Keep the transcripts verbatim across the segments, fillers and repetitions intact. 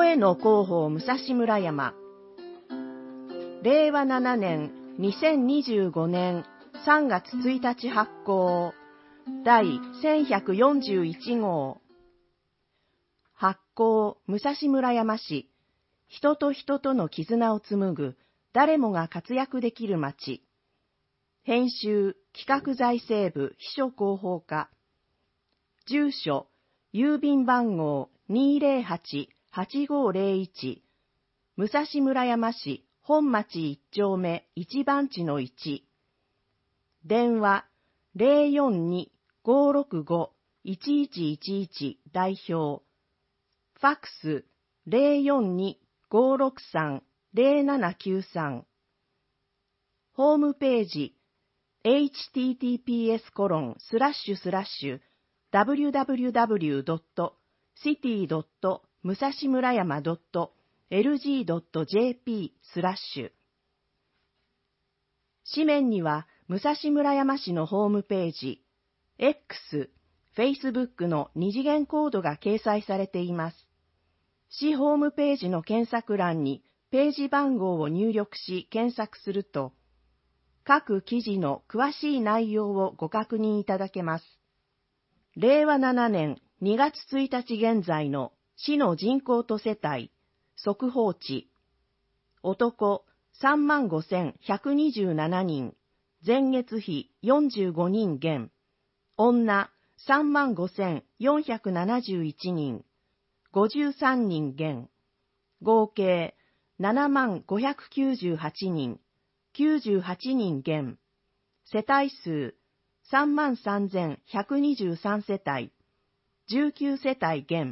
声の広報武蔵村山。れいわななねんにせんにじゅうごねんさんがつついたち発行だいせんひゃくよんじゅういち号。発行武蔵村山市。人と人との絆を紡ぐ誰もが活躍できる街。編集企画財政部秘書広報課。住所郵便番号 にーぜろはちはちごーぜろいち、武蔵村山市本町いち丁目いち番地のいち。電話 ゼロよんに ごーろくご いちいちいちいち 代表。ファックス ゼロよんに ごーろくさん ゼロななきゅうさん。ホームページ エイチティーティーピーエスコロンスラッシュスラッシュダブリューダブリューダブリュードットシティドット武蔵村山ドットエルジードットジェーピー スラッシュ。紙面には武蔵村山市のホームページ、X、Facebook の二次元コードが掲載されています。市ホームページの検索欄にページ番号を入力し検索すると、各記事の詳しい内容をご確認いただけます。れいわななねんにがつついたち現在の市の人口と世帯、速報値。男さんまんごせんひゃくにじゅうななにん、前月比よんじゅうごにん減。女さんまんごせんよんひゃくななじゅういちにん、ごじゅうさんにん減。合計ななまんごひゃくきゅうじゅうはちにん、きゅうじゅうはちにん減。世帯数さんまんさんぜんひゃくにじゅうさん世帯、じゅうきゅう世帯減。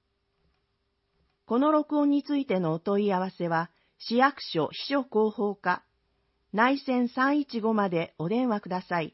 この録音についてのお問い合わせは、市役所秘書広報課、内線さんいちごまでお電話ください。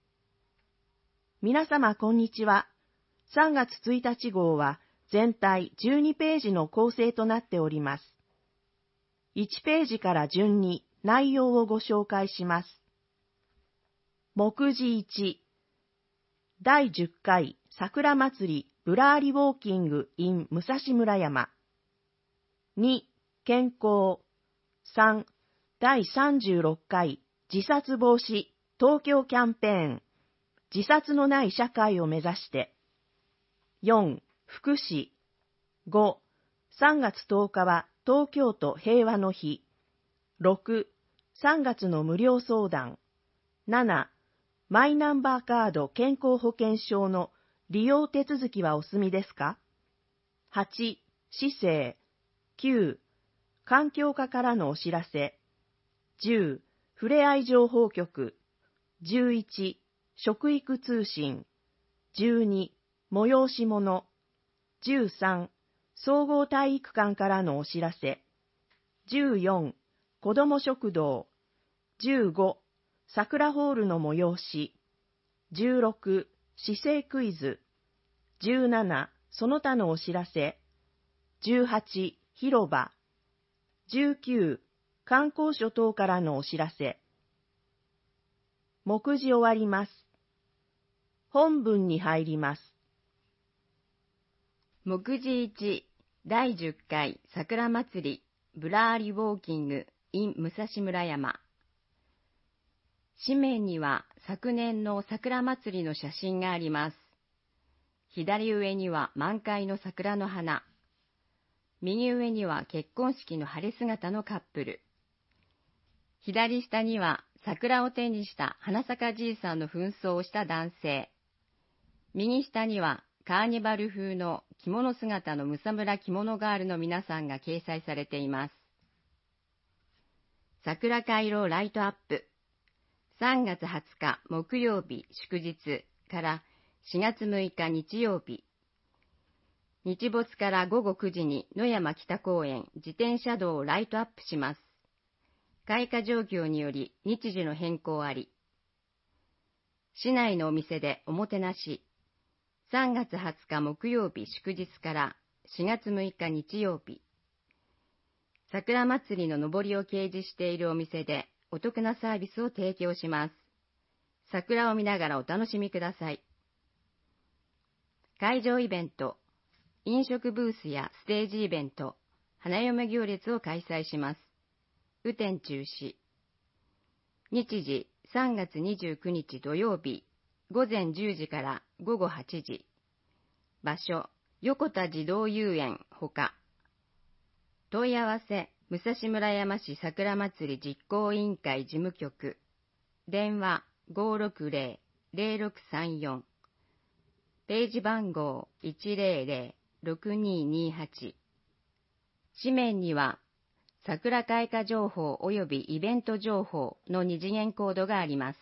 皆様こんにちは。さんがつついたち号は全体じゅうにページの構成となっております。いちページから順に内容をご紹介します。目次いち、だいじゅっかい桜祭りぶらーりウォーキング in 武蔵村山。に、健康。さん、だいさんじゅうろっかい自殺防止東京キャンペーン。自殺のない社会を目指して。よん、福祉。ご、さんがつとおかは東京都平和の日。ろく、さんがつの無料相談。なな、マイナンバーカード健康保険証の利用手続きはお済みですか？はち、市政。きゅう、環境課からのお知らせ。じゅう、ふれあい情報局。じゅういち、食育通信。じゅうに、催し物。じゅうさん、総合体育館からのお知らせ。じゅうよん、子ども食堂。じゅうご、桜ホールの催し。じゅうろく、市政クイズ。じゅうなな、その他のお知らせ。じゅうはち、広場。じゅうきゅう、観光所等からのお知らせ。目次終わります。本文に入ります。 目次いち、だいじゅっかい桜祭りぶらーりウォーキング in 武蔵村山。紙面には昨年の桜祭りの写真があります。左上には満開の桜の花。右上には結婚式の晴れ姿のカップル。左下には桜を手にした花坂じいさんの扮装をした男性。右下にはカーニバル風の着物姿の武蔵村着物ガールの皆さんが掲載されています。桜回廊ライトアップ。さんがつはつか木曜日祝日からしがつむいか日曜日。日没からごごくじに野山北公園自転車道をライトアップします。開花状況により日時の変更あり。市内のお店でおもてなし。さんがつはつか木曜日祝日からしがつむいか日曜日。桜祭りの上りを掲示しているお店でお得なサービスを提供します。桜を見ながらお楽しみください。会場イベント。飲食ブースやステージイベント、 花嫁行列を開催します。雨天中止。日時さんがつにじゅうくにち土曜日、ごぜんじゅうじからごごはちじ。場所、横田児童遊園ほか。問い合わせ、武蔵村山市桜まつり実行委員会事務局。電話 ごーろくぜろ ぜろろくさんよん。ページ番号 いちぜろぜろ ろくにーにーはち。紙面には、桜開花情報及びイベント情報の二次元コードがあります。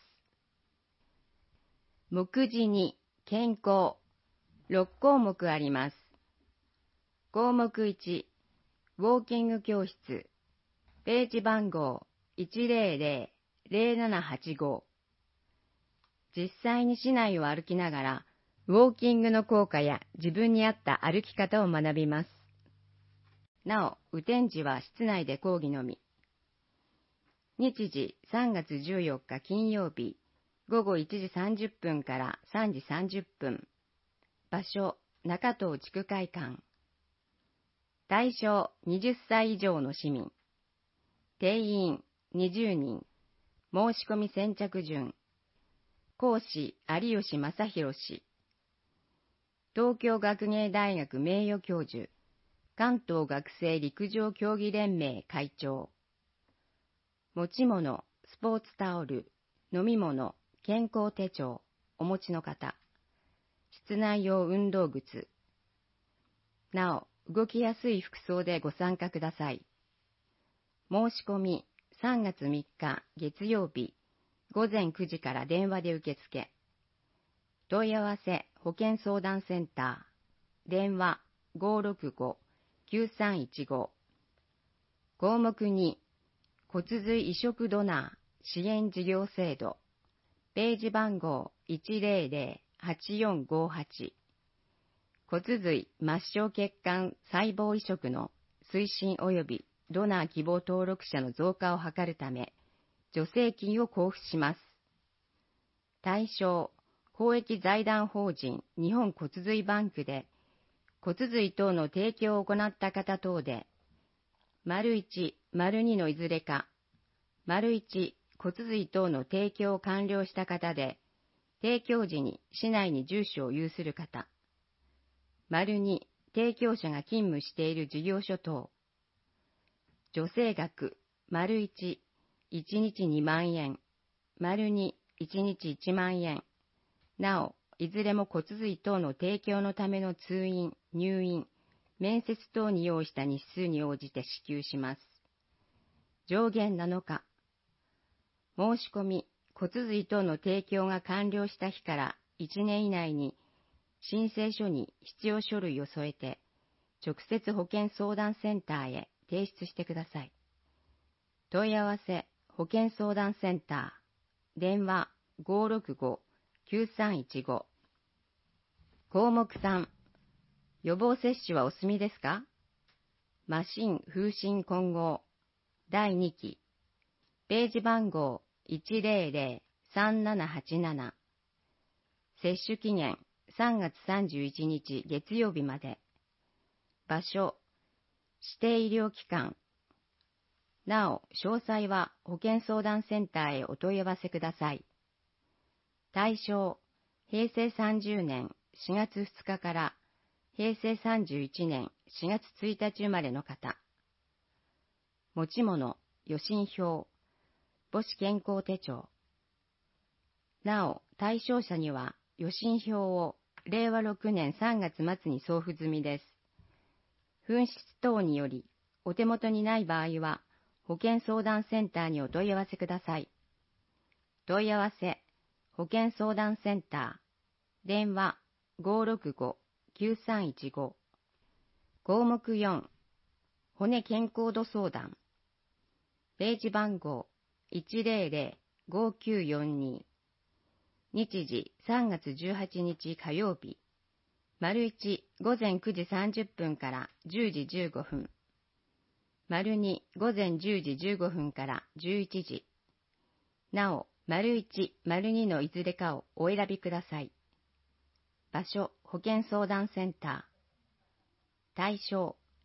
目次に健康、ろっこうもくあります。項目いち、ウォーキング教室、ページ番号 いちぜろぜろ ぜろななはちご。実際に市内を歩きながら、ウォーキングの効果や自分に合った歩き方を学びます。なお、雨天時は室内で講義のみ。日時さんがつじゅうよっか金曜日、ごごいちじさんじゅっぷんからさんじさんじゅっぷん。場所、中東地区会館。対象はたち以上の市民。定員にじゅうにん。申し込み先着順。講師有吉正弘氏。東京学芸大学名誉教授。関東学生陸上競技連盟会長。持ち物、スポーツタオル、飲み物、健康手帳、お持ちの方。室内用運動靴。なお、動きやすい服装でご参加ください。申し込み、さんがつみっか月曜日、ごぜんくじから電話で受付。問い合わせ、保健相談センター。電話、ごーろくご きゅうさんいちご。項目に、骨髄移植ドナー支援事業制度。ページ番号 いちぜろぜろ はちよんごはち。骨髄末梢血管細胞移植の推進及びドナー希望登録者の増加を図るため、助成金を交付します。対象、公益財団法人日本骨髄バンクで、骨髄等の提供を行った方等で、丸いち、丸にのいずれか、丸いち、骨髄等の提供を完了した方で、提供時に市内に住所を有する方、丸に、提供者が勤務している事業所等、助成額、丸いち、いちにちにまんえん、丸に、いちにちいちまんえん、なお、いずれも骨髄等の提供のための通院、入院、面接等に要した日数に応じて支給します。上限なのか。申し込み、骨髄等の提供が完了した日からいちねん以内に、申請書に必要書類を添えて、直接保健相談センターへ提出してください。問い合わせ、保健相談センター、電話 ごーろくご きゅうさんいちご。項目さん、予防接種はお済みですか？マシン風疹混合だいにき。ページ番号 いちぜろぜろ さんななはちなな。接種期限さんがつさんじゅういちにち月曜日まで。場所、指定医療機関。なお、詳細は保健相談センターへお問い合わせください。対象、へいせいさんじゅうねんしがつふつかからへいせいさんじゅういちねんしがつついたち生まれの方。持ち物、予診票、母子健康手帳。なお、対象者には予診票をれいわろくねんさんがつまつに送付済みです。紛失等によりお手元にない場合は、保健相談センターにお問い合わせください。問い合わせ、保健相談センター、電話 ごーろくご きゅうさんいちご。項目よん、骨健康度相談。ページ番号 いちぜろぜろ ごきゅうよんに。日時さんがつじゅうはちにち火曜日。丸いち、ごぜんくじさんじゅっぷんからじゅうじじゅうごふん。丸に、ごぜんじゅうじじゅうごふんからじゅういちじ。なお、丸いち、丸にのいずれかをお選びください。場所、保健相談センター。対象、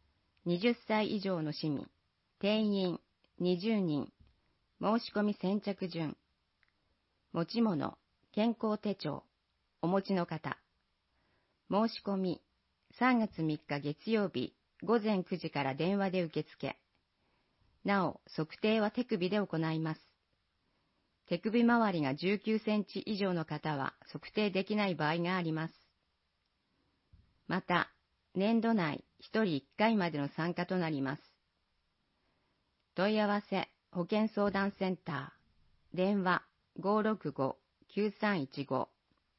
はたち以上の市民、定員にじゅうにん、申し込み先着順。持ち物、健康手帳、お持ちの方。申し込み、さんがつみっか月曜日ごぜんくじから電話で受付。なお、測定は手首で行います。手首周りがじゅうきゅうセンチ以上の方は測定できない場合があります。また、年度内ひとりいっかいまでの参加となります。問い合わせ、保健相談センター、電話 ごーろくごーきゅうさんいちご。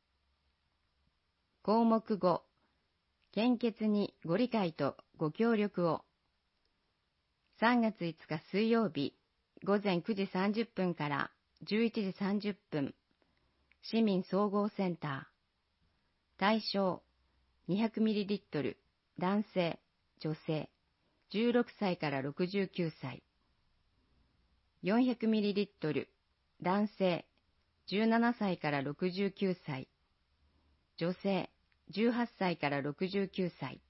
項目ご、献血にご理解とご協力を。さんがついつか水曜日、ごぜんくじさんじゅっぷんからじゅういちじさんじゅっぷん、市民総合センター。対象、にひゃくミリリットル、男性、女性、じゅうろくさいからろくじゅうきゅうさい。よんひゃくミリリットル、男性、じゅうななさいからろくじゅうきゅうさい。女性、じゅうはっさいからろくじゅうきゅうさい。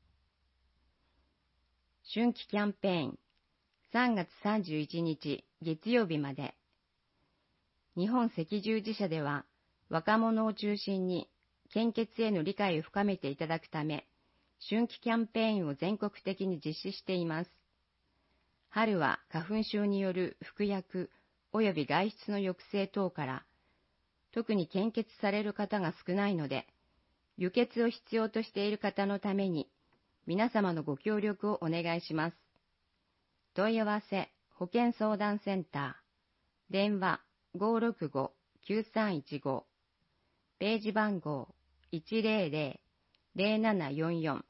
春季キャンペーン、さんがつさんじゅういちにち月曜日まで。日本赤十字社では、若者を中心に献血への理解を深めていただくため、春季キャンペーンを全国的に実施しています。春は花粉症による服薬及び外出の抑制等から、特に献血される方が少ないので、輸血を必要としている方のために、皆様のご協力をお願いします。問い合わせ、保健相談センター、電話ごーろくごーきゅうさんいちご、ページ番号いちぜろぜろぜろななよんよん。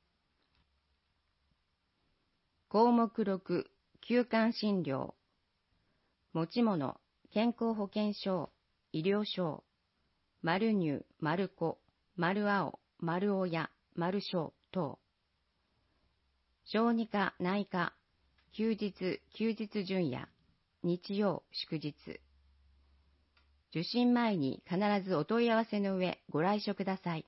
項目ろく、休館診療。持ち物、健康保険証、医療証、丸乳、丸子、丸青、丸親、丸小等。小児科、内科、休日、休日準夜、日曜、祝日。受診前に必ずお問い合わせの上ご来所ください。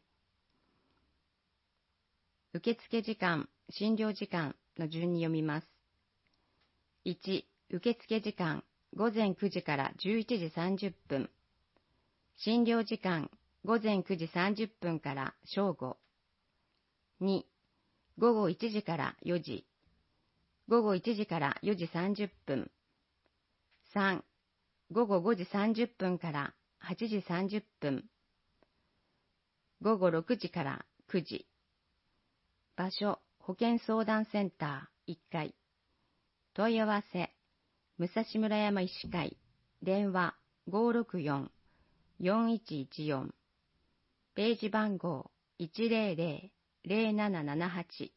受付時間、診療時間の順に読みます。いち、受付時間、ごぜんくじからじゅういちじさんじゅっぷん。診療時間、ごぜんくじさんじゅっぷんから正午。に、ごごいちじからよじ。ごごいちじからよじさんじゅっぷん。さん、ごごごじさんじゅっぷんからはちじさんじゅっぷん。ごごろくじからくじ。場所、保健相談センターいっかい。問い合わせ、武蔵村山医師会、電話ごーろくよんーよんいちいちよん。ページ番号いちぜろぜろぜろななななはち。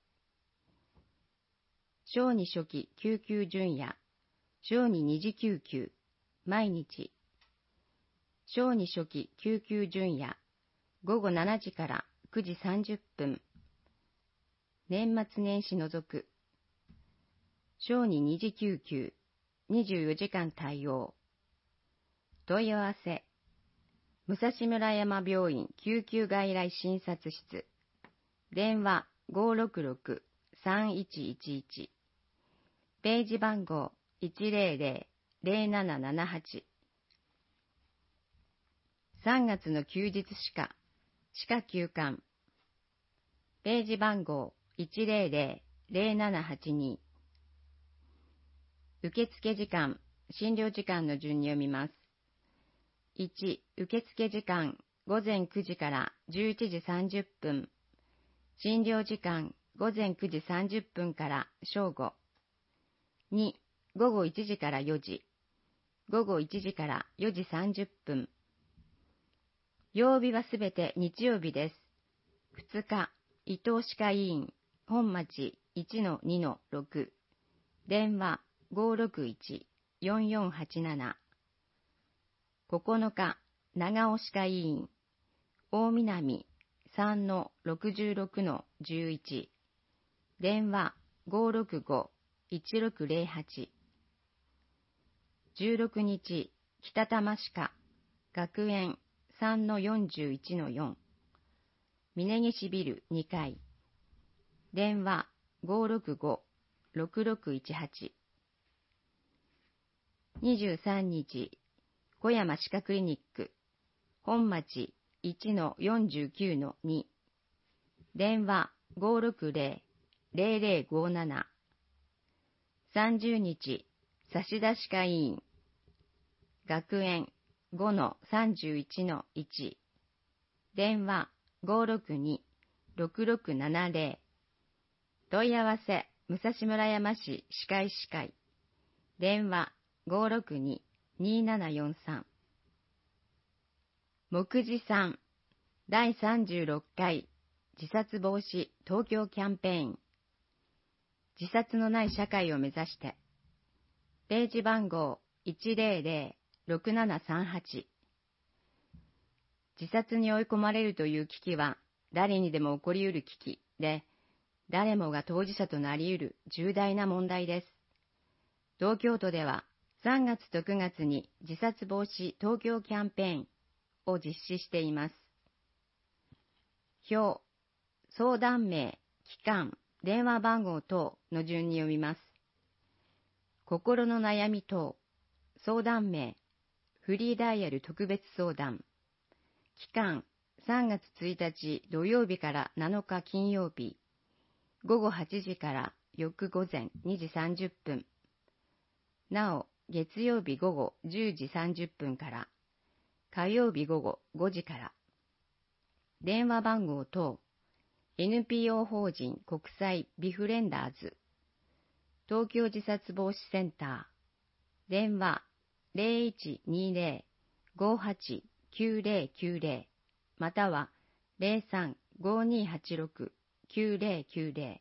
小児初期救急準夜、小児二次救急、毎日。小児初期救急準夜、ごごしちじからくじさんじゅっぷん。年末年始除く。小児二次救急、にじゅうよじかん対応。問い合わせ。武蔵村山病院救急外来診察室。電話ごーろくろくーさんいちいちいち。ページ番号いちぜろぜろぜろななななはち。さんがつの休日歯科、歯科休館。ページ番号いちぜろぜろぜろななはちに。受付時間、診療時間の順に読みます。いち、受付時間、ごぜんくじからじゅういちじさんじゅっぷん。診療時間、ごぜんくじさんじゅっぷんから正午。に、ごごいちじからよじ。ごごいちじからよじさんじゅっぷん。曜日はすべて日曜日です。ふつか、伊藤歯科医院、本町 いちのにのろく。電話ごーろくいちーよんよんはちなな。ここのか、長尾歯科医院、大南 さんのろくじゅうろくのじゅういち。電話ごーろくごーいちろくぜろはち。じゅうろくにち、北多摩歯科、学園 さんのよんじゅういちのよん。峯岸ビルにかい。電話ごーろくごろくろくいちはち。にじゅうさんにち、小山歯科クリニック、本町 いちのよんじゅうきゅうのに。電話 ごーろくぜろ ぜろぜろごーなな。さんじゅうにち、差出歯科医院、学園 ごのさんじゅういちのいち。電話 ごーろくに ろくろくななぜろ。問い合わせ、武蔵村山市歯科医師会。電話 ごーろくに にーななよんさん。目次さん、だいさんじゅうろっかい自殺防止東京キャンペーン。自殺のない社会を目指して。ページ番号 いちぜろぜろろくななさんはち。自殺に追い込まれるという危機は誰にでも起こり得る危機で、誰もが当事者となり得る重大な問題です。東京都ではさんがつとくがつに自殺防止東京キャンペーンを実施しています。表、相談名、期間、電話番号等の順に読みます。心の悩み等、相談名、フリーダイヤル特別相談。期間、さんがつついたち土曜日からなのか金曜日、ごごはちじから翌午前にじさんじゅっぷん。なお、月曜日午後じゅうじさんじゅっぷんから、火曜日午後ごじから。電話番号等、エヌピーオー 法人国際ビフレンダーズ、東京自殺防止センター、電話 ゼロいちにゼロ ごはち きゅうゼロきゅうゼロ、または ゼロさん ごにはちろく きゅうゼロきゅうゼロ。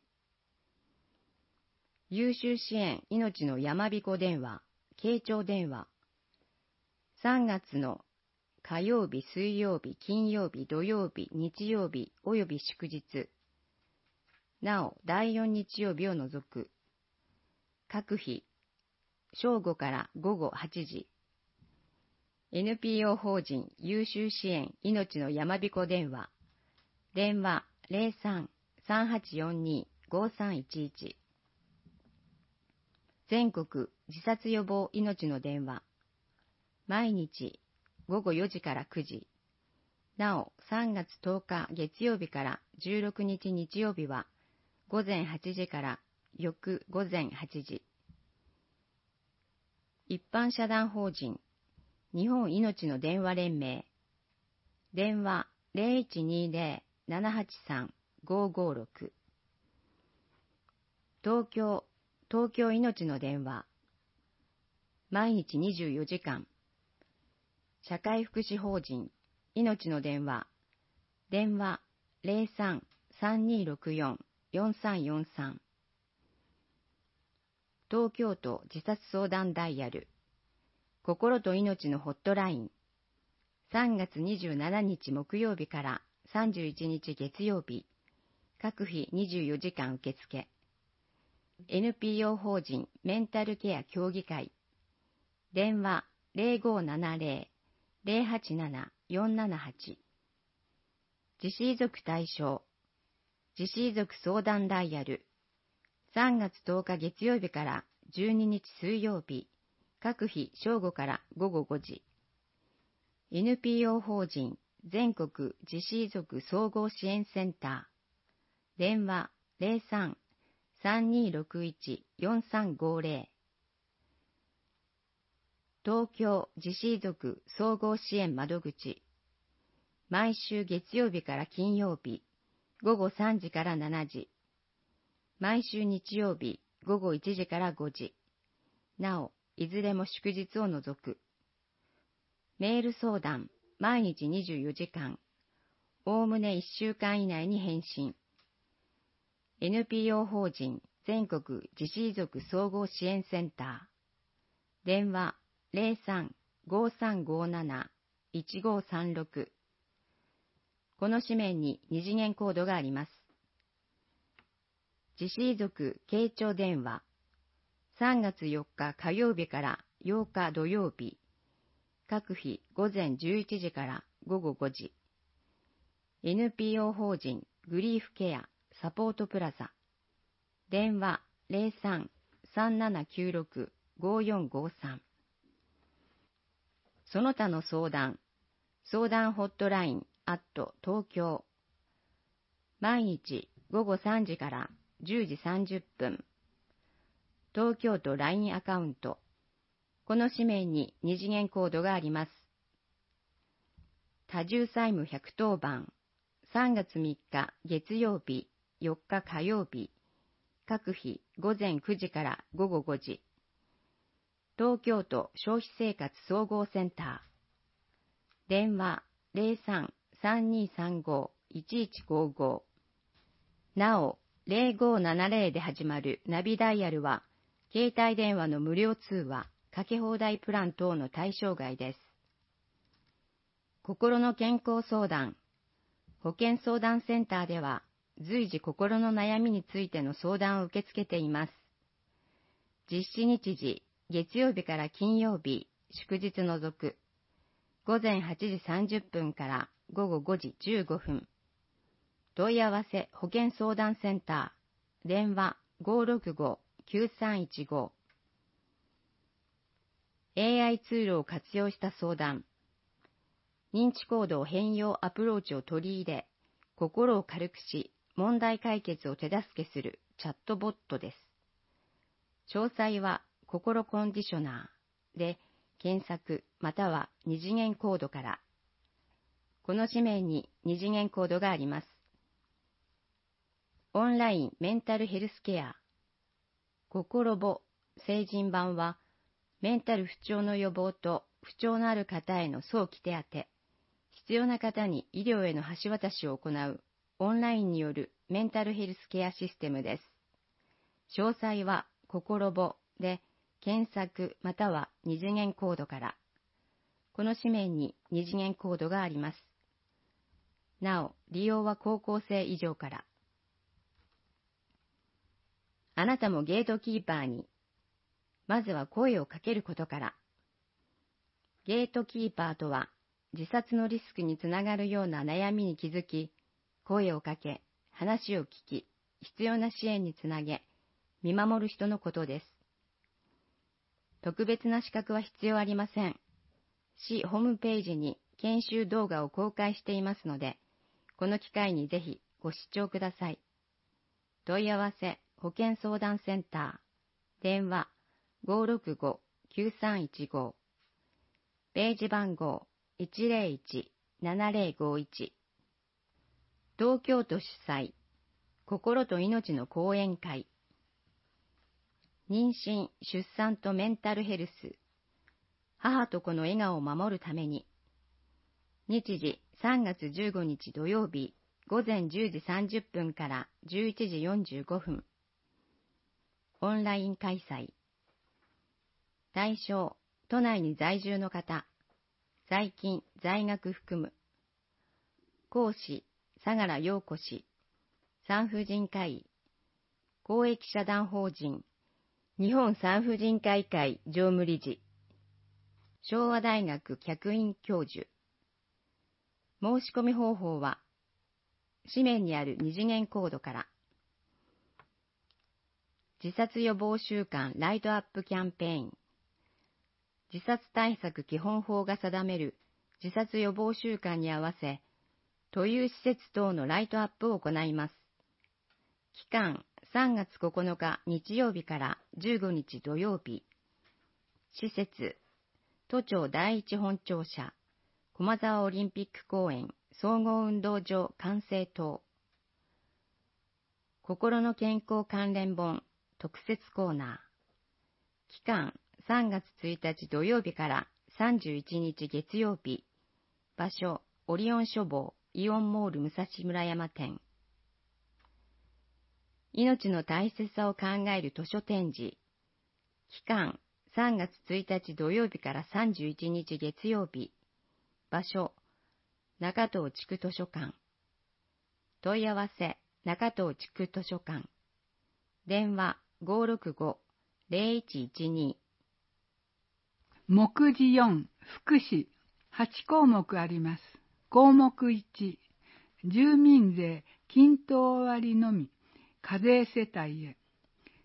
優秀支援命のやまびこ電話、傾聴電話。さんがつの火曜日、水曜日、金曜日、土曜日、日曜日および祝日。なお、だいよん日曜日を除く。各日、正午から午後はちじ。エヌピーオー 法人優秀支援命のやまびこ電話。電話 ゼロさん さんはちよんに ごさんいちいち。全国自殺予防命の電話。毎日ごごよじからくじ。なお、さんがつとおか月曜日からじゅうろくにち日曜日はごぜんはちじから翌ごぜんはちじ。一般社団法人日本命の電話連盟。電話 ゼロいちにゼロ ななはちさん ごごろく。東京東京いのちの電話。毎日にじゅうよじかん。社会福祉法人いのちの電話。電話 ゼロさん さんにろくよん よんさんよんさん。東京都自殺相談ダイヤル。心と命のホットライン。さんがつにじゅうしちにち木曜日からさんじゅういちにち月曜日。各日にじゅうよじかん受付。エヌピーオー 法人メンタルケア協議会。電話 ゼロごななゼロ ゼロはちなな よんななはち。自死遺族対象。自死遺族相談ダイヤル。さんがつとおか月曜日からじゅうににち水曜日。各日正午からごごごじ。エヌピーオー 法人全国自死遺族総合支援センター。電話 ゼロさん さんにろくいち よんさんごゼロ。東京自死遺族総合支援窓口。毎週月曜日から金曜日、ごごさんじからしちじ。毎週日曜日、ごごいちじからごじ。なお、いずれも祝日を除く。メール相談、毎日にじゅうよじかん。おおむねいっしゅうかん以内に返信。エヌピーオー 法人全国自死遺族総合支援センター。電話 ゼロさん ごさんごなな いちごさんろく。この紙面に二次元コードがあります。自死遺族傾聴電話。さんがつよっか火曜日からようか土曜日。各日午前じゅういちじからごごごじ。エヌピーオー 法人グリーフケアサポートプラザ。電話ゼロさん さんななきゅうろく ごよんごさん。その他の相談、相談ホットラインアット東京。毎日午後さんじからじゅうじさんじゅっぷん。東京都 ライン アカウント。この紙面に二次元コードがあります。多重債務ひゃくとおばん、さんがつみっか月曜日、よっか火曜日、各日午前くじから午後ごじ。東京都消費生活総合センター。電話 ゼロさん さんにさんご いちいちごご。なお、ゼロごななゼロで始まるナビダイヤルは、携帯電話の無料通話、かけ放題プラン等の対象外です。心の健康相談。保健相談センターでは、随時心の悩みについての相談を受け付けています。実施日時、月曜日から金曜日、祝日除く。午前はちじさんじゅっぷんから午後ごじじゅうごふん。問い合わせ保健相談センター。電話 ごーろくご きゅうさんいちご。エーアイ ツールを活用した相談。認知行動変容アプローチを取り入れ、心を軽くし、問題解決を手助けするチャットボットです。詳細は心コンディショナーで検索または二次元コードから。この紙面に二次元コードがあります。オンラインメンタルヘルスケア。心ぼ成人版は、メンタル不調の予防と不調のある方への早期手当、必要な方に医療への橋渡しを行うオンラインによるメンタルヘルスケアシステムです。詳細は心ぼで検索または二次元コードから。この紙面に二次元コードがあります。なお、利用は高校生以上から。あなたもゲートキーパーに。まずは声をかけることから。ゲートキーパーとは、自殺のリスクにつながるような悩みに気づき、声をかけ、話を聞き、必要な支援につなげ、見守る人のことです。特別な資格は必要ありません。市ホームページに研修動画を公開していますので、この機会にぜひご視聴ください。問い合わせ保健相談センター。電話 ごーろくご きゅうさんいちご。ページ番号 いちゼロいち ななゼロごいち。東京都主催、心と命の講演会。妊娠・出産とメンタルヘルス。母と子の笑顔を守るために。日時さんがつじゅうごにち土曜日、午前じゅうじさんじゅっぷんからじゅういちじよんじゅうごふん。オンライン開催。対象、都内に在住の方。在勤、在学含む。講師、相良陽子氏。産婦人科医。公益社団法人。日本産婦人科医会常務理事。昭和大学客員教授。申し込み方法は、紙面にある二次元コードから。自殺予防週間ライトアップキャンペーン。自殺対策基本法が定める自殺予防週間に合わせ、都有施設等のライトアップを行います。期間さんがつここのか日曜日からじゅうごにち土曜日。施設、都庁第一本庁舎、駒沢オリンピック公園総合運動場完成棟。心の健康関連本特設コーナー。期間さんがつついたち土曜日からさんじゅういちにち月曜日。場所、オリオン書房イオンモール武蔵村山店。命の大切さを考える図書展示。期間さんがつついたち土曜日からさんじゅういちにち月曜日。場所、中東地区図書館。問い合わせ、中東地区図書館。電話 ごーろくご ゼロいちいちに。 目次よん、福祉、はちこうもくあります。項目いち、住民税均等割のみ、課税世帯へ。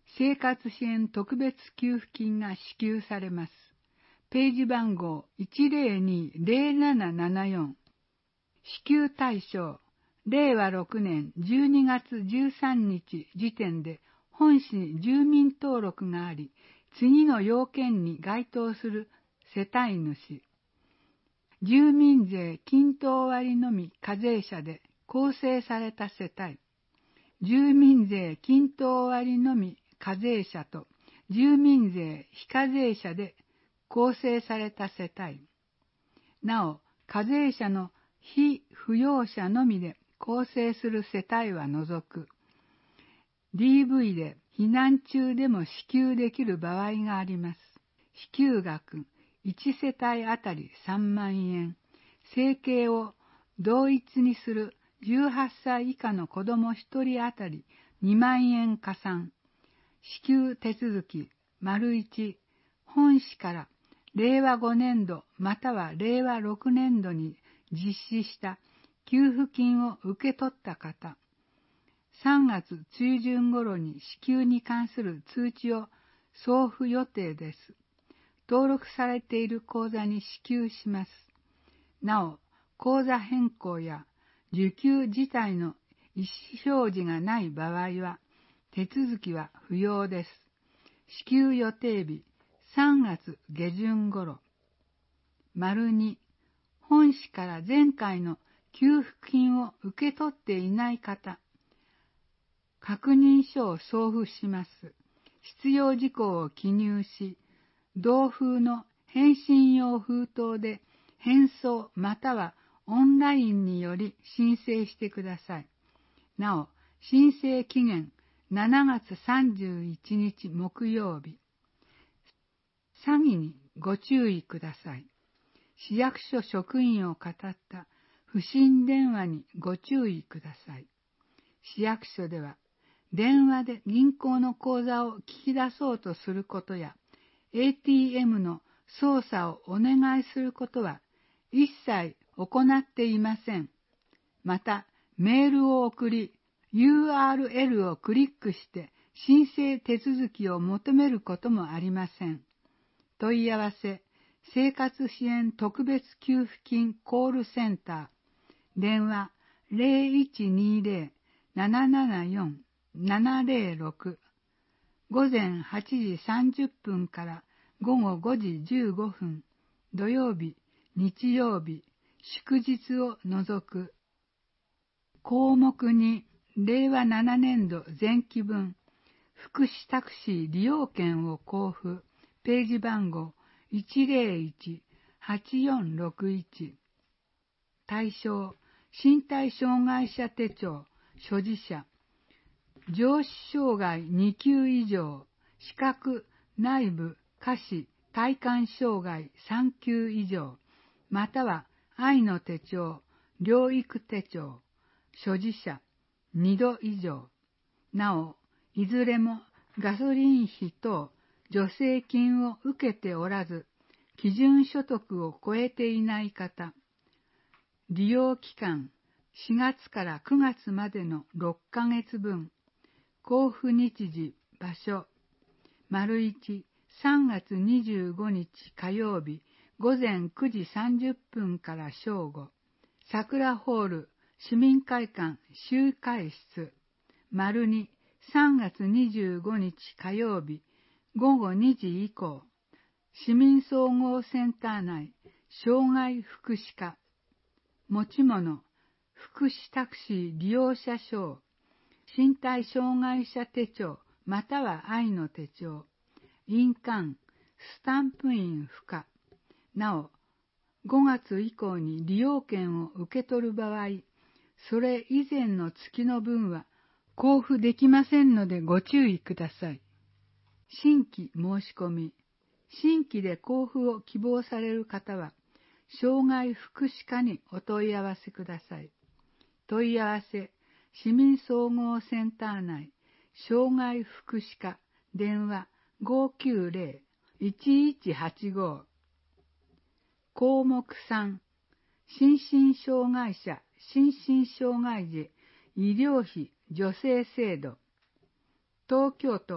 生活支援特別給付金が支給されます。ページ番号 いちゼロにーゼロななななよん。支給対象、れいわろくねんじゅうにがつじゅうさんにち時点で本市に住民登録があり、次の要件に該当する世帯主。住民税均等割のみ課税者で構成された世帯。住民税均等割のみ課税者と住民税非課税者で構成された世帯。なお、課税者の非扶養者のみで構成する世帯は除く。ディーブイ で避難中でも支給できる場合があります。支給額いち世帯あたりさんまんえん。生計を同一にするじゅうはっさい以下の子どもひとりあたりにまんえん加算。支給手続き いち 本市かられいわごねんどまたはれいわろくねんどに実施した給付金を受け取った方。さんがつ中旬頃に支給に関する通知を送付予定です。登録されている口座に支給します。なお、口座変更や受給自体の意思表示がない場合は、手続きは不要です。支給予定日さんがつげじゅん頃。に、本市から前回の給付金を受け取っていない方。確認書を送付します。必要事項を記入し、同封の返信用封筒で返送またはオンラインにより申請してください。なお、申請期限しちがつさんじゅういちにち木曜日。詐欺にご注意ください。市役所職員をかたった不審電話にご注意ください。市役所では、電話で銀行の口座を聞き出そうとすることや、エーティーエム の操作をお願いすることは一切行っていません。また、メールを送り、ユーアールエル をクリックして申請手続きを求めることもありません。問い合わせ、生活支援特別給付金コールセンター、電話 ゼロいちにゼロ ななななよん ななゼロろく、午前はちじさんじゅっぷんから午後ごじじゅうごふん、土曜日、日曜日、祝日を除く。項目に、れいわななねんど前期分、福祉タクシー利用券を交付、ページ番号 いちゼロいち はちよんろくいち。対象、身体障害者手帳、所持者、上肢障害にきゅう以上、視覚、内部、下肢、体幹障害さんきゅう以上、または愛の手帳、療育手帳、所持者にど以上。なお、いずれもガソリン費等助成金を受けておらず、基準所得を超えていない方。利用期間しがつからくがつまでのろっかげつぶん。交付日時、場所。いち、さんがつにじゅうごにち火曜日、午前くじさんじゅっぷんから正午。桜ホール、市民会館、集会室。に、さんがつにじゅうごにち火曜日、ごごにじ以降。市民総合センター内、障害福祉課。持ち物、福祉タクシー利用者証。身体障害者手帳または愛の手帳、印鑑、スタンプ印不可。なお、ごがつ以降に利用券を受け取る場合、それ以前の月の分は交付できませんのでご注意ください。新規申し込み、新規で交付を希望される方は、障害福祉課にお問い合わせください。問い合わせ、市民総合センター内、障害福祉課、電話 ごきゅうゼロ いちいちはちご。項目さん、心身障害者、心身障害児、医療費助成制度。東京都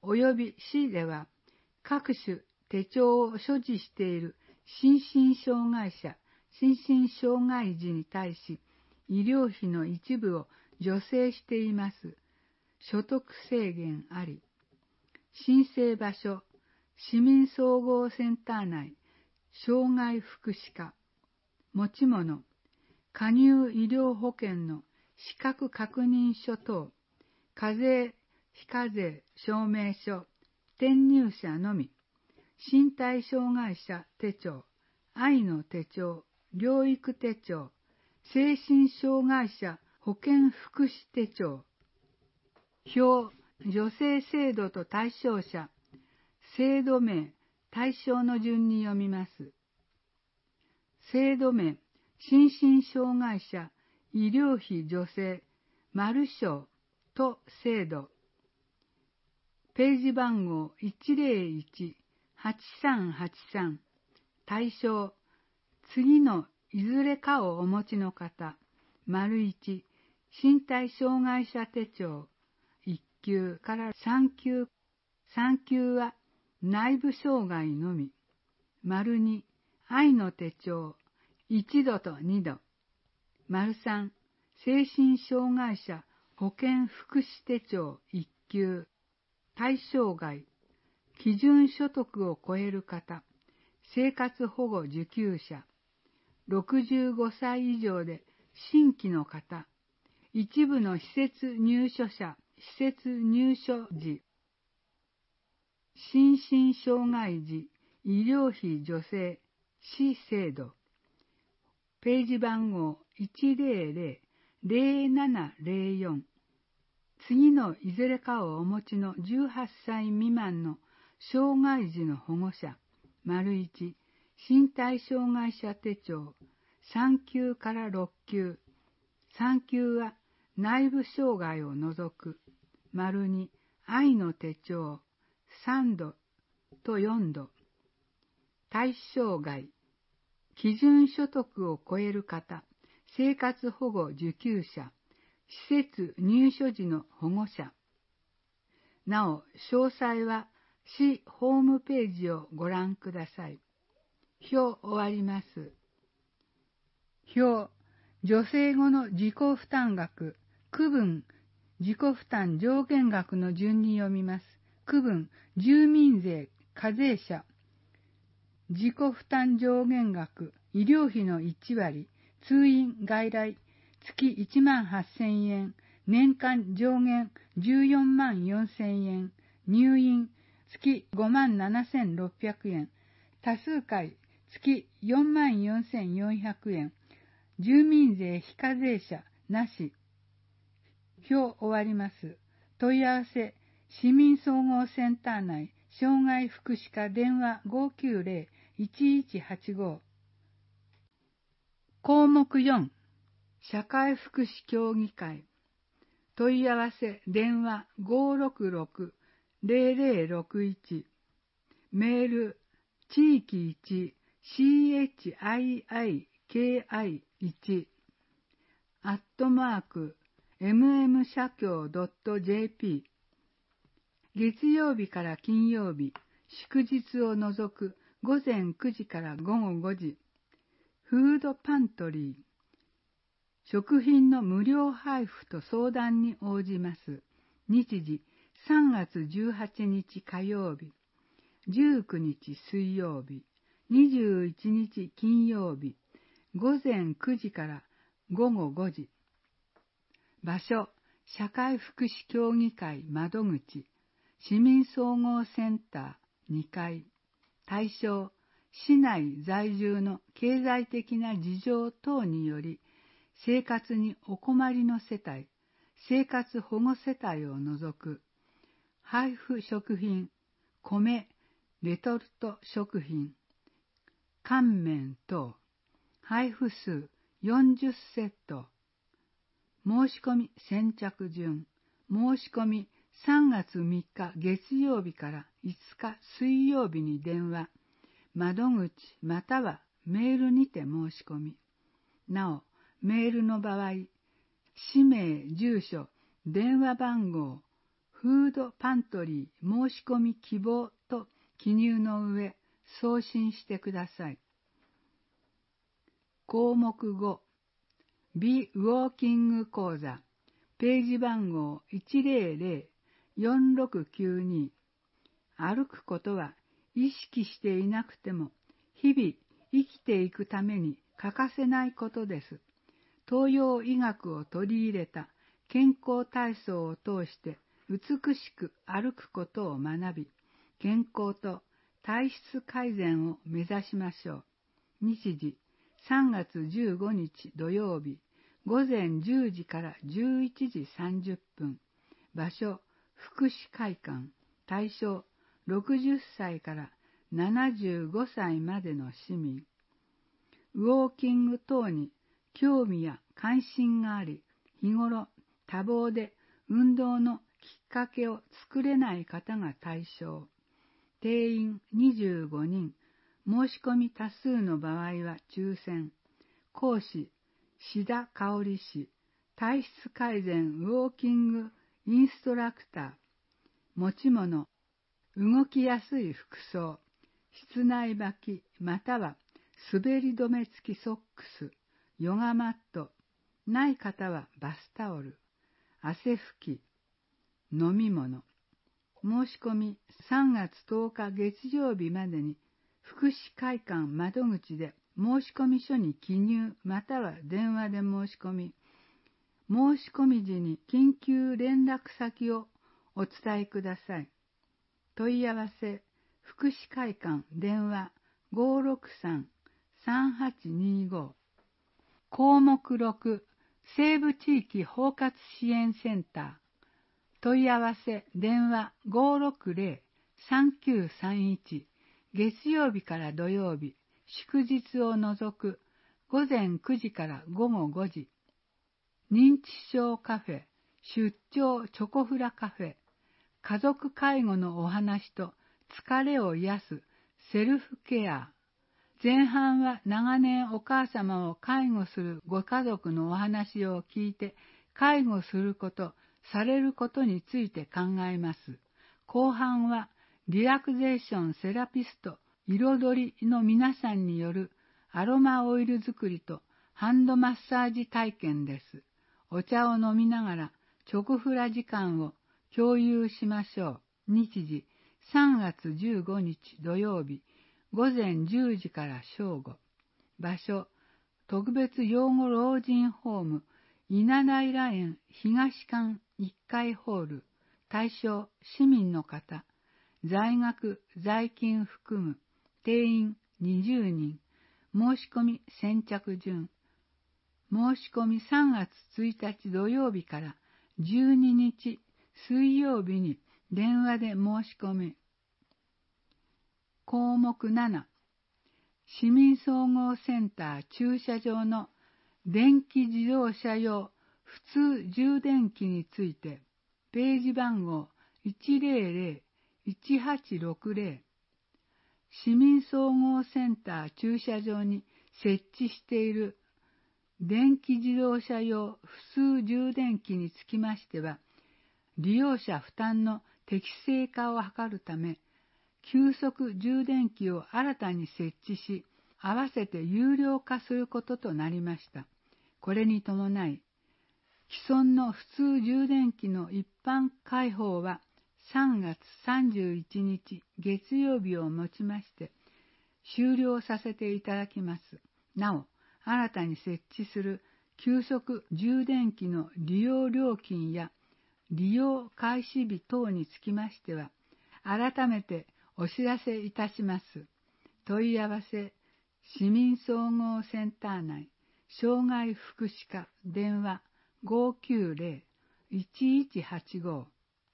及び市では、各種手帳を所持している心身障害者、心身障害児に対し、医療費の一部を助成しています。所得制限あり。申請場所、市民総合センター内、障害福祉課。持ち物、加入医療保険の資格確認書等、課税、非課税証明書、転入者のみ。身体障害者手帳、愛の手帳、療育手帳、精神障害者保健福祉手帳。表、助成制度と対象者、制度名、対象の順に読みます。制度名、心身障害者医療費助成、丸章と制度。ページ番号 いちまるいち はちさんはちさん。対象、次のいずれかをお持ちの方。丸いち、身体障害者手帳。いっ級からさん級。さん級は内部障害のみ。丸に、愛の手帳。いちどとにど。丸さん、精神障害者保健福祉手帳いっ級。対象外。基準所得を超える方。生活保護受給者。ろくじゅうごさい以上で新規の方。一部の施設入所者、施設入所時。心身障害児医療費助成市制度。ページ番号 いちまるまる ゼロななゼロよん。次のいずれかをお持ちのじゅうはっさい未満の障害児の保護者。丸いち、身体障害者手帳。さん級からろっ級。さん級は内部障害を除く。丸に、愛の手帳。さんどとよんど。対象外。基準所得を超える方。生活保護受給者。施設入所時の保護者。なお、詳細は市ホームページをご覧ください。表終わります。表、助成後の自己負担額、区分、自己負担上限額の順に読みます。区分、住民税、課税者。自己負担上限額、医療費のいちわり、通院外来、月いちまんはっせんえん、年間上限じゅうよんまんよんせんえん、入院、月ごまんななせんろっぴゃくえん、多数回、月よんまんよんせんよんひゃくえん、住民税非課税者なし。表終わります。問い合わせ、市民総合センター内、障害福祉課電話 ごきゅうゼロ いちいちはちご。項目よん、社会福祉協議会。問い合わせ、電話 ごろくろく ゼロゼロろくいち。メール、地域いち シーエイチアイアイケーアイいち アットマーク エムエム 社協 ドット ジェーピー。月曜日から金曜日、祝日を除くごぜんくじからごごごじ。フードパントリー。食品の無料配布と相談に応じます。日時さんがつじゅうはちにち火曜日、じゅうくにち水曜日、にじゅういちにち金曜日、ごぜんくじからごごごじ。場所、社会福祉協議会窓口、市民総合センターにかい。対象、市内在住の経済的な事情等により、生活にお困りの世帯、生活保護世帯を除く、配布食品、米、レトルト食品、乾麺等、配布数よんじゅっセット、申し込み先着順、申し込みさんがつみっか月曜日からいつか水曜日に電話、窓口またはメールにて申し込み。なお、メールの場合、氏名、住所、電話番号、 フードパントリー申し込み希望と記入の上、送信してください。項目ご、Be Walking 講座、ページ番号 いちゼロゼロ よんろくきゅうに。歩くことは意識していなくても日々生きていくために欠かせないことです。東洋医学を取り入れた健康体操を通して美しく歩くことを学び、健康と体質改善を目指しましょう。日時さんがつじゅうごにち土曜日、ごぜんじゅうじからじゅういちじさんじゅっぷん。場所、福祉会館。対象、ろくじゅっさいからななじゅうごさいまでの市民。ウォーキング等に興味や関心があり、日頃多忙で運動のきっかけを作れない方が対象。定員にじゅうごにん、申し込み多数の場合は抽選。講師、志田香織氏、体質改善ウォーキングインストラクター。持ち物、動きやすい服装、室内履きまたは滑り止め付きソックス、ヨガマット、ない方はバスタオル、汗拭き、飲み物。申し込みさんがつとおか月曜日までに福祉会館窓口で申し込み書に記入または電話で申し込み、申し込み時に緊急連絡先をお伝えください。問い合わせ、福祉会館電話 ごろくさん さんはちにご。項目ろく、西部地域包括支援センター。問い合わせ、電話 ごろくゼロ さんきゅうさんいち。月曜日から土曜日、祝日を除くごぜんくじからごごごじ。認知症カフェ、出張チョコフラカフェ。家族介護のお話と疲れを癒すセルフケア。前半は長年お母様を介護するご家族のお話を聞いて介護すること、されることについて考えます。後半はリラクゼーションセラピスト彩りの皆さんによるアロマオイル作りとハンドマッサージ体験です。お茶を飲みながらチョコフラ時間を共有しましょう。日時さんがつじゅうごにち土曜日、ごぜんじゅうじから正午。場所、特別養護老人ホーム、稲平園東館いっかいホール。対象、市民の方。在学、在勤含む。定員にじゅうにん。申し込み先着順。申し込みさんがつついたち土曜日からじゅうににち水曜日に電話で申し込み。項目なな、市民総合センター駐車場の電気自動車用普通充電器について、ページ番号 いちゼロゼロ いちはちろくゼロ。市民総合センター駐車場に設置している電気自動車用普通充電器につきましては、利用者負担の適正化を図るため、急速充電器を新たに設置し、合わせて有料化することとなりました。これに伴い、既存の普通充電器の一般開放はさんがつさんじゅういちにち月曜日をもちまして終了させていただきます。なお、新たに設置する急速充電器の利用料金や利用開始日等につきましては、改めてお知らせいたします。問い合わせ、市民総合センター内、障害福祉課、電話 ごきゅうゼロ いちいちはちご。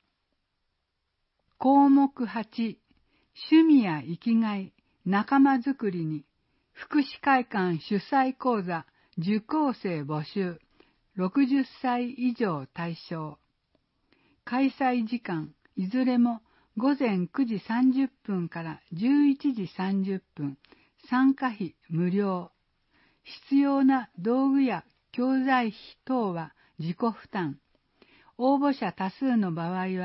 項目はち、趣味や生きがい、仲間づくりに、福祉会館主催講座受講生募集、ろくじゅっさい以上対象。開催時間、いずれもごぜんくじさんじゅっぷんからじゅういちじさんじゅっぷん、参加費無料。必要な道具や教材費等は自己負担。応募者多数の場合は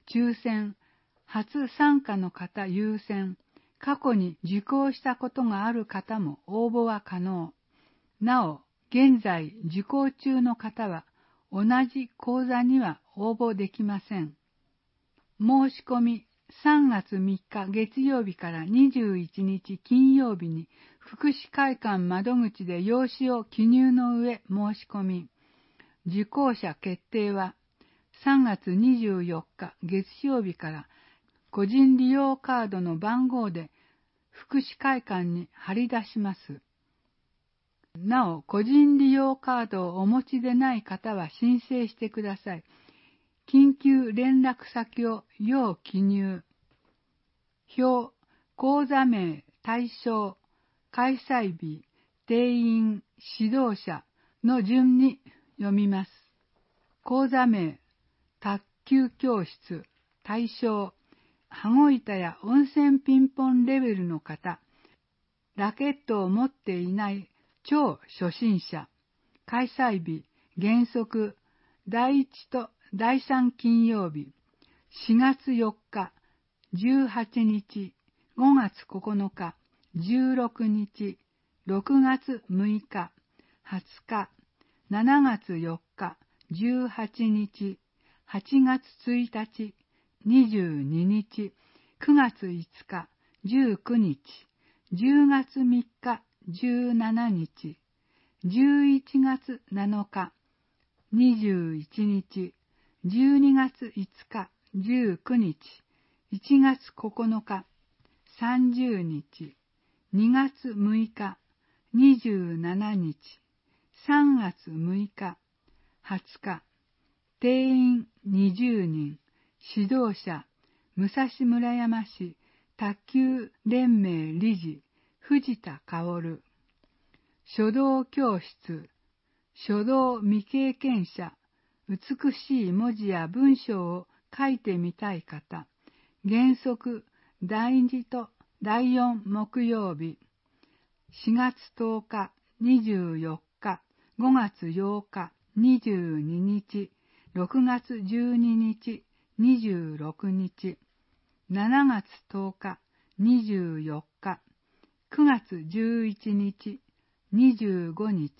抽選、初参加の方優先、過去に受講したことがある方も応募は可能。なお、現在受講中の方は同じ講座には応募できません。申し込みさんがつみっか月曜日からにじゅういちにち金曜日に福祉会館窓口で用紙を記入の上申し込み、受講者決定はさんがつにじゅうよっか月曜日から個人利用カードの番号で福祉会館に貼り出します。なお、個人利用カードをお持ちでない方は申請してください。緊急連絡先を要記入。表、講座名、対象、開催日、定員、指導者の順に読みます。講座名、卓球教室、対象、羽子板や温泉ピンポンレベルの方、ラケットを持っていない超初心者、開催日、原則、だいいちとだいさん金曜日、しがつよっか、じゅうはちにち、ごがつここのか、じゅうろくにち、ろくがつむいか、はつか、しちがつよっか、じゅうはちにち、はちがつついたち、にじゅうににち、くがついつか、じゅうくにち、じゅうがつみっか、じゅうしちにち、じゅういちがつなのか、にじゅういちにち、じゅうにがついつか、じゅうくにち、いちがつここのか、さんじゅうにち、にがつむいか、にじゅうしちにち、さんがつむいか、はつか、定員にじゅうにん、指導者、武蔵村山市卓球連盟理事、藤田薫。書道教室、書道未経験者、美しい文字や文章を書いてみたい方、原則だいにとだいよん木曜日、しがつとおか、にじゅうよっか、ごがつようか、にじゅうににち、ろくがつじゅうににち、にじゅうろくにち、しちがつとおか、にじゅうよっか、くがつじゅういちにち、にじゅうごにち、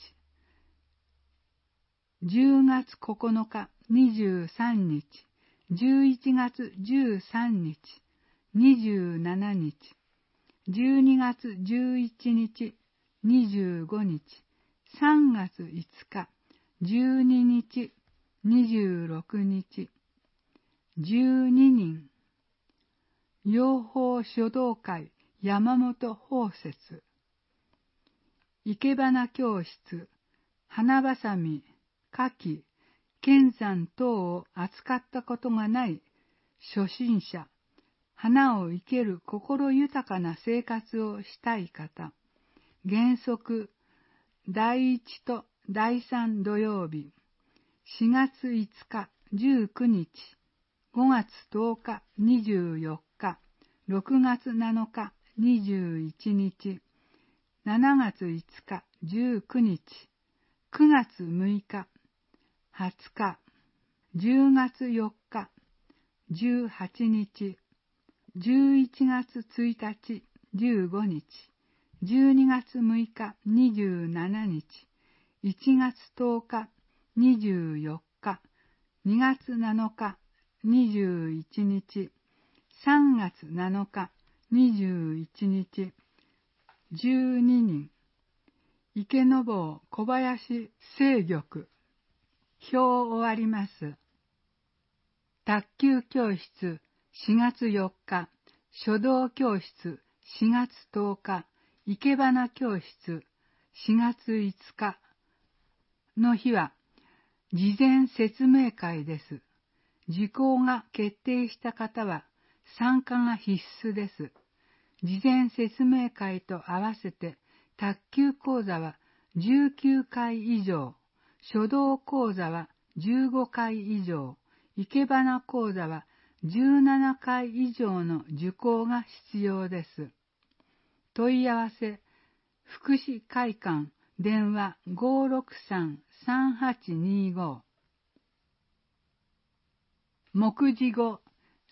じゅうがつここのか、にじゅうさんにち、じゅういちがつじゅうさんにち、にじゅうしちにち、じゅうにがつじゅういちにち、にじゅうごにち、さんがついつか、じゅうににち、にじゅうろくにち、じゅうににん、養蜂書道会山本法節、生け花教室、花ばさみ、花器、剣山等を扱ったことがない初心者、花を生ける心豊かな生活をしたい方、原則、だいいちとだいさん土曜日、しがついつか、じゅうくにち、ごがつとおか、にじゅうよっか、ろくがつなのか、にじゅういちにち、しちがついつか、じゅうくにち、くがつむいか、はつか、じゅうがつよっか、じゅうはちにち、じゅういちがつついたち、じゅうごにち、じゅうにがつむいか、にじゅうしちにち、いちがつとおか、にじゅうよっか、にがつなのか、にじゅういちにち、さんがつなのか、にじゅういちにち、じゅうににん、池坊小林清玉。表終わります。卓球教室しがつよっか、書道教室しがつとおか、生け花教室しがついつかの日は、事前説明会です。受講が決定した方は参加が必須です。事前説明会と合わせて卓球講座はじゅうきゅうかい以上、書道講座はじゅうごかい以上、生け花講座はじゅうななかい以上の受講が必要です。問い合わせ、福祉会館、電話 ごーろくさん さんはちにーご。目次語、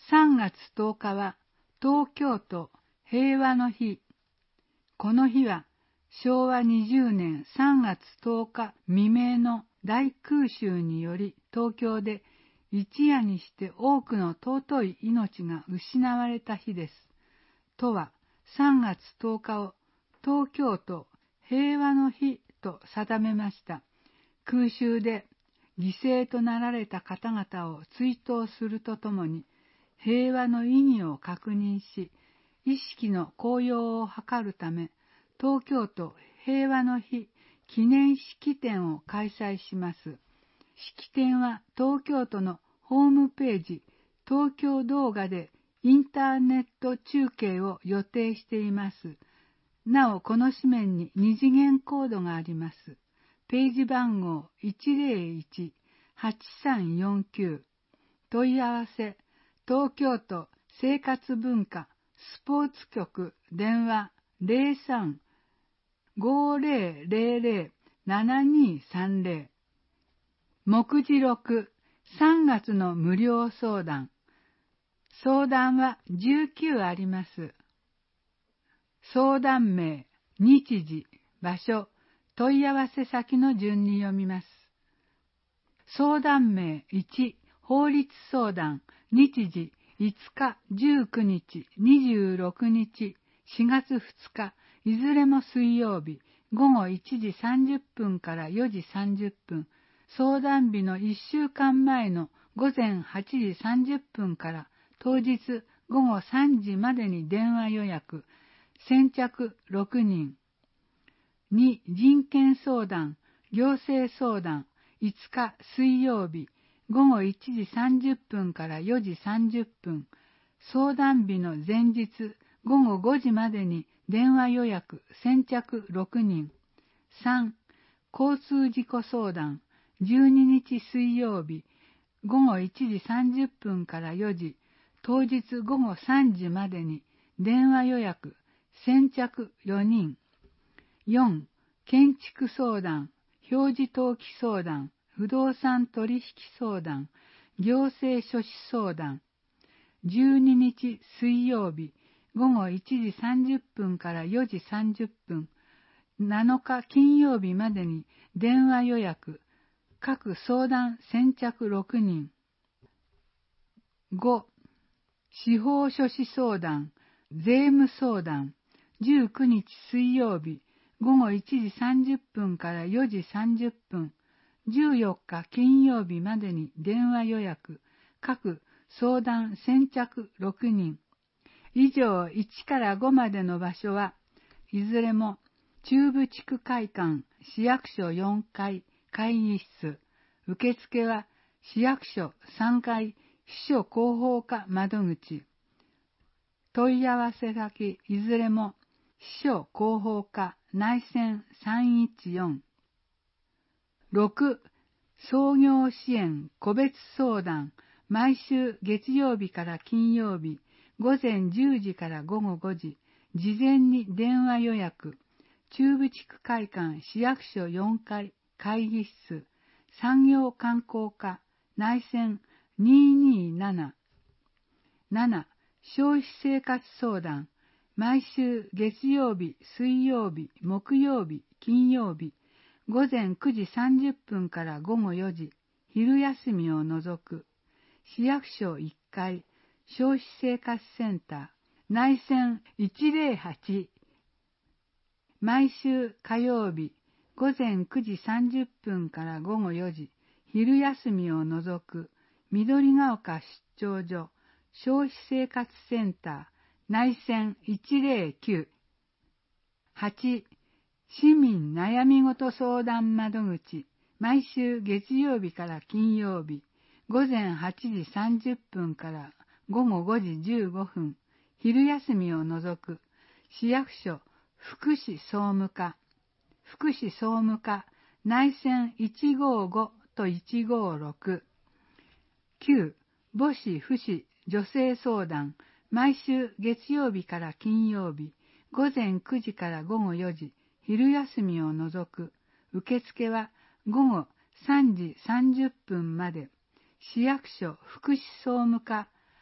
さんがつとおかは東京都平和の日。この日はしょうわにじゅうねんさんがつとおか未明の大空襲により東京で一夜にして多くの尊い命が失われた日です。都はさんがつとおかを東京都平和の日と定めました。空襲で犠牲となられた方々を追悼するとともに、平和の意義を確認し、意識の高揚を図るため、東京都平和の日記念式典を開催します。式典は東京都のホームページ、東京動画でインターネット中継を予定しています。なお、この紙面に二次元コードがあります。ページ番号 いちゼロいち はちさんよんきゅう。問い合わせ、東京都生活文化スポーツ局電話 ゼロさん ごゼロゼロゼロ ななにさんゼロ。目次録、さんがつの無料相談。相談はじゅうきゅうあります。相談名、日時、場所、問い合わせ先の順に読みます。相談名いち、法律相談、日時いつか、じゅうくにち、にじゅうろくにち、しがつふつか、いずれも水曜日、ごごいちじさんじゅっぷんからよじさんじゅっぷん、相談日のいっしゅうかんまえのごぜんはちじさんじゅっぷんから当日ごごさんじまでに電話予約、先着ろくにん。に、人権相談、行政相談、いつか水曜日、ごごいちじさんじゅっぷんからよじさんじゅっぷん、相談日の前日ごごごじまでに電話予約、先着ろくにん。さん、交通事故相談、じゅうににち水曜日、ごごいちじさんじゅっぷんからよじ、当日ごごさんじまでに電話予約、先着よにん。よん、建築相談、表示登記相談、不動産取引相談、行政書士相談。じゅうににち水曜日、ごごいちじさんじゅっぷんからよじさんじゅっぷん、なのか金曜日までに電話予約、各相談先着ろくにん。ご、司法書士相談、税務相談、じゅうくにち水曜日、ごごいちじさんじゅっぷんからよじさんじゅっぷん、じゅうよっか金曜日までに電話予約、各相談先着ろくにん。以上いちからごまでの場所はいずれも中部地区会館市役所よんかい会議室、受付は市役所さんがい秘書広報課窓口。問い合わせ先いずれも秘書広報課内線さんいちよん。ろく、創業支援個別相談、毎週月曜日から金曜日、ごぜんじゅうじからごごごじ、事前に電話予約、中部地区会館市役所よんかい会議室、産業観光課内線にーにーなな。なな、消費生活相談、毎週月曜日、水曜日、木曜日、金曜日、ごぜんくじさんじゅっぷんからごごよじ、昼休みを除く、市役所いっかい、消費生活センター、内線いちゼロはち。毎週火曜日、ごぜんくじさんじゅっぷんからごごよじ、昼休みを除く、緑が丘出張所、消費生活センター、内線いちゼロきゅう。はち、市民悩み事相談窓口、毎週月曜日から金曜日、ごぜんはちじさんじゅっぷんからごごごじじゅうごふん、昼休みを除く、市役所福祉総務課、福祉総務課、内線いちごごといちごろく。きゅう、母子父子女性相談、毎週月曜日から金曜日、ごぜんくじからごごよじ、昼休みを除く、受付はごごさんじさんじゅっぷんまで、市役所福祉総務課、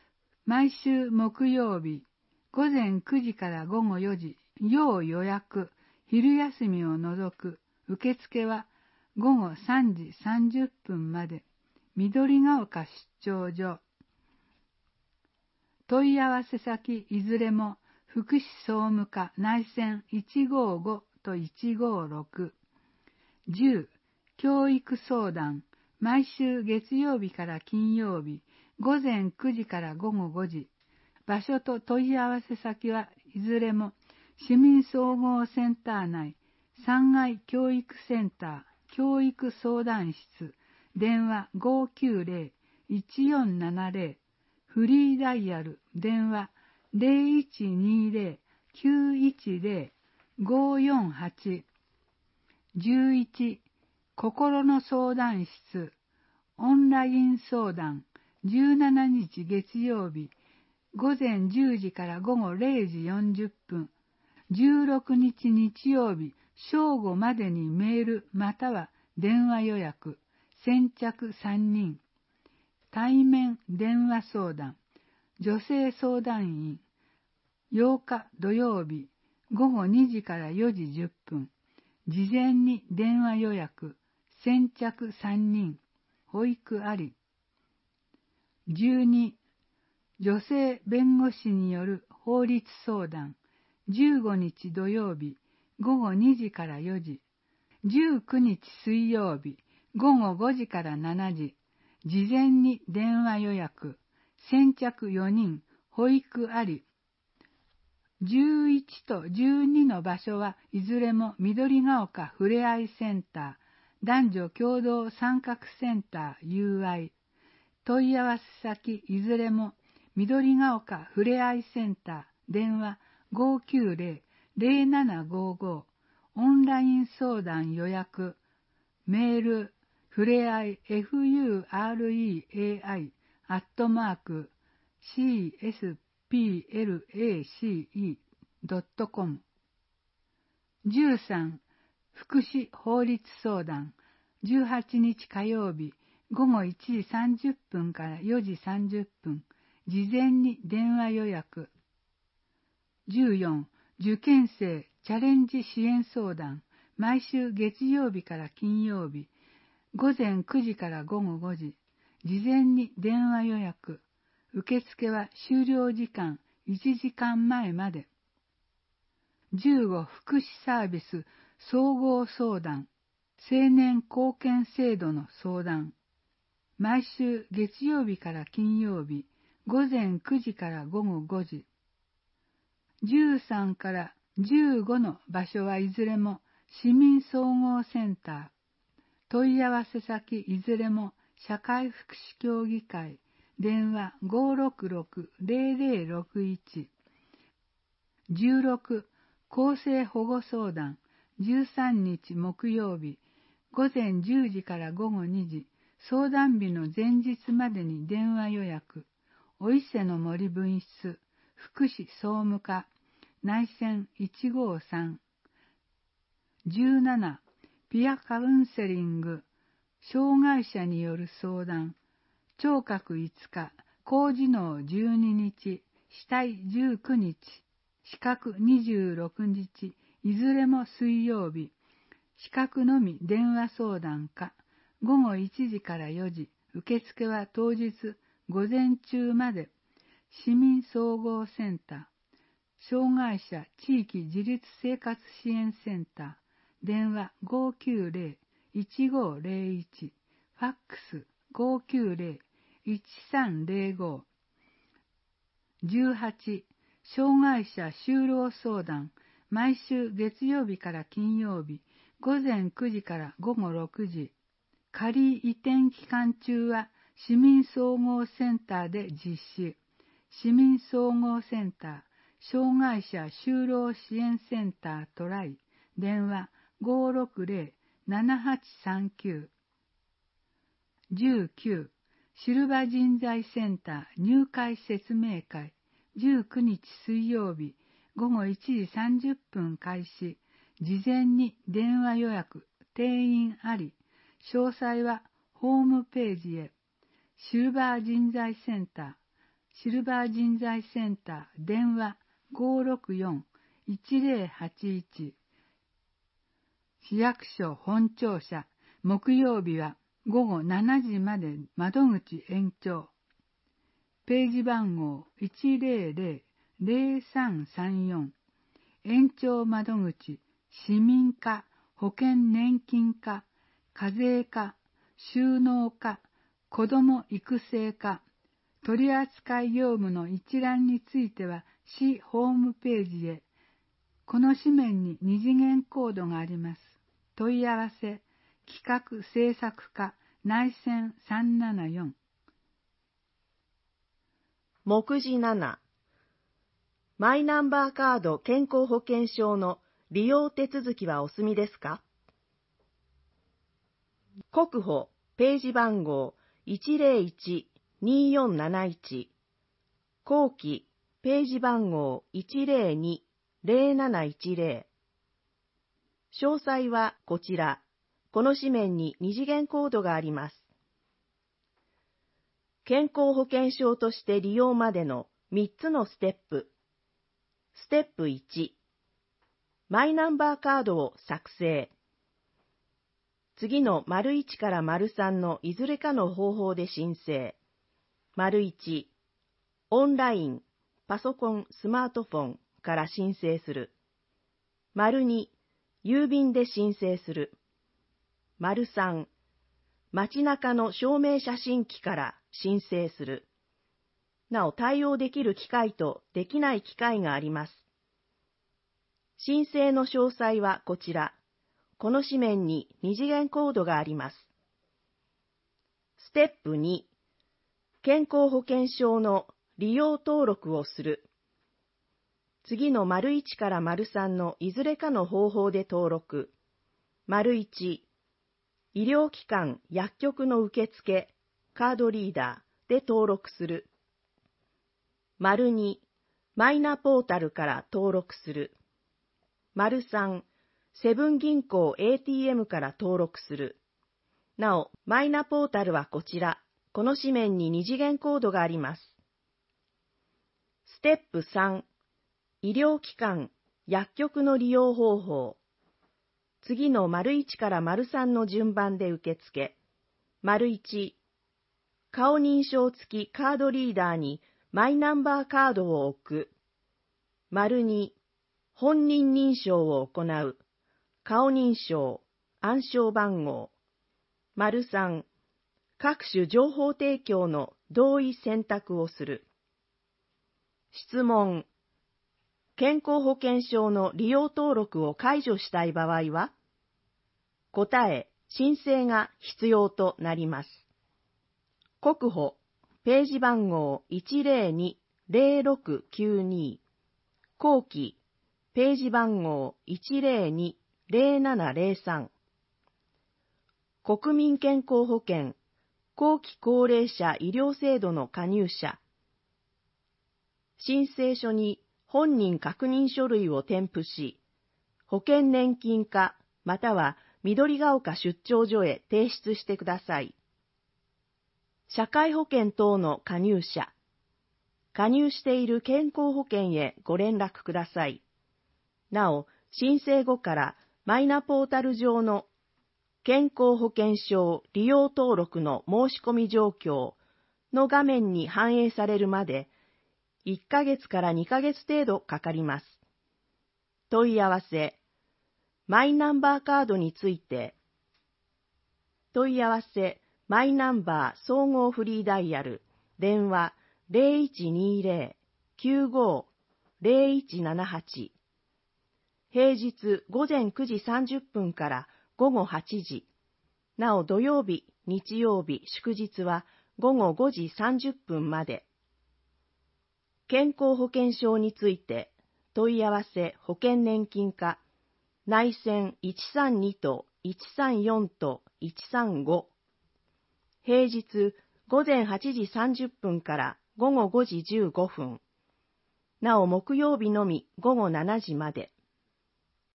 毎週木曜日、午前くじから午後よじ、要予約、昼休みを除く、受付は午後さんじさんじゅっぷんまで、緑が丘出張所。問い合わせ先いずれも、福祉総務課内線いちごーごといちごーろく。じゅう、教育相談、毎週月曜日から金曜日、午前くじから午後ごじ。場所と問い合わせ先はいずれも、市民総合センター内、さんがい教育センター、教育相談室、電話 ごーきゅうぜろ いちよんななぜろ、フリーダイヤル、電話 ゼロいちにぜろ きゅういちぜろ ごーよんはち。じゅういち、心の相談室、オンライン相談、じゅうしちにち月曜日、午前じゅうじから午後れいじよんじゅっぷん、じゅうろくにち日曜日、正午までにメールまたは電話予約、先着さんにん、対面電話相談、女性相談員、ようか土曜日、午後にじからよじじゅっぷん、事前に電話予約、先着さんにん、保育あり。じゅうに、女性弁護士による法律相談、じゅうごにち土曜日、午後にじからよじ、じゅうくにち水曜日、午後ごじからしちじ、事前に電話予約、先着よにん、保育あり。じゅういちとじゅうにの場所はいずれも緑が丘ふれあいセンター、男女共同参画センター ユーアイ。問い合わせ先いずれも緑が丘ふれあいセンター、電話 ごーきゅうぜろ ぜろななごーごー、オンライン相談予約、メール、ふれあい フレアイ アットマーク シーエスピーエルエーシーイー ドットコム。じゅうさん、福祉法律相談、じゅうはちにち火曜日、午後いちじさんじゅっぷんからよじさんじゅっぷん、事前に電話予約。じゅうよん、受験生チャレンジ支援相談、毎週月曜日から金曜日、午前くじから午後ごじ、事前に電話予約。受付は終了時間いちじかんまえまで。じゅうご、福祉サービス総合相談、青年貢献制度の相談。毎週月曜日から金曜日、午前くじから午後ごじ。じゅうさんからじゅうごの場所はいずれも市民総合センター。問い合わせ先いずれも社会福祉協議会。電話 ごーろくろく ぜろぜろろくいち。じゅうろく、厚生保護相談、じゅうさんにち木曜日、午前じゅうじから午後にじ、相談日の前日までに電話予約、お伊勢の森分室、福祉総務課、内線いちごーさん。じゅうなな、ピアカウンセリング、障害者による相談、聴覚いつか、高次脳じゅうににち、死体じゅうくにち、視覚にじゅうろくにち、いずれも水曜日、視覚のみ電話相談か、午後いちじからよじ、受付は当日午前中まで、市民総合センター、障害者地域自立生活支援センター、電話 ごーきゅうぜろ いちごーぜろいち、ファックス ごーきゅうぜろ いちさんぜろご。じゅうはち、障害者就労相談、毎週月曜日から金曜日、午前くじから午後ろくじ。仮移転期間中は市民総合センターで実施。市民総合センター、障害者就労支援センタートライ、電話 ごーろくぜろ ななはちさんきゅう。じゅうきゅう、シルバ人材センター入会説明会、じゅうくにち水曜日、午後いちじさんじゅっぷん開始、事前に電話予約、定員あり、詳細はホームページへ。シルバー人材センター、 シルバー人材センター電話 ごーろくよん いちぜろはちいち。市役所本庁舎、木曜日はごごしちじまで窓口延長。ページ番号 いちぜろぜろ ぜろさんさんよん。延長窓口、市民課、保険年金課、課税課、収納課、子ども育成課、取扱業務の一覧については市ホームページへ。この紙面に二次元コードがあります。問い合わせ、企画制作課、内線さんななよん。 目次なな。マイナンバーカード健康保険証の利用手続きはお済みですか？国保ページ番号 いちぜろいち にーよんなないち。後期ページ番号 いちぜろに ぜろなないちぜろ。詳細はこちら。この紙面に二次元コードがあります。健康保険証として利用までのみっつのステップ。ステップいち、マイナンバーカードを作成。次の丸いちから丸さんのいずれかの方法で申請。丸いち、オンライン、パソコン、スマートフォンから申請する。丸に、郵便で申請する。丸さん、街中の証明写真機から申請する。なお対応できる機械とできない機械があります。申請の詳細はこちら。この紙面に二次元コードがあります。ステップに、健康保険証の利用登録をする。次の丸いちから丸さんのいずれかの方法で登録。丸いち、医療機関、薬局の受付、カードリーダーで登録する。丸に、マイナポータルから登録する。丸さん、セブン銀行 エーティーエム から登録する。なお、マイナポータルはこちら。この紙面に二次元コードがあります。ステップさん、医療機関、薬局の利用方法。次の丸いちから丸さんの順番で受付。丸いち、顔認証付きカードリーダーにマイナンバーカードを置く。丸に、本人認証を行う。顔認証、暗証番号。丸さん、各種情報提供の同意選択をする。質問。健康保険証の利用登録を解除したい場合は、答え、申請が必要となります。国保、ページ番号 いちぜろに ぜろろくきゅうに。後期、ページ番号 いちぜろに ぜろななぜろさん。国民健康保険、後期高齢者医療制度の加入者。申請書に本人確認書類を添付し、保険年金課または緑が丘出張所へ提出してください。社会保険等の加入者。加入している健康保険へご連絡ください。なお、申請後からマイナポータル上の健康保険証利用登録の申し込み状況の画面に反映されるまでいっかげつからにかげつ程度かかります。問い合わせ。マイナンバーカードについて。問い合わせ。マイナンバー総合フリーダイヤル。電話 ゼロいちにぜろ きゅうご ゼロいちななはち。平日午前くじさんじゅっぷんから午後はちじ。なお土曜日、日曜日、祝日は午後ごじさんじゅっぷんまで。健康保険証について、問い合わせ保険年金課、内線いちさんにといちさんよんといちさんご。平日午前はちじさんじゅっぷんから午後ごじじゅうごふん。なお木曜日のみ午後しちじまで。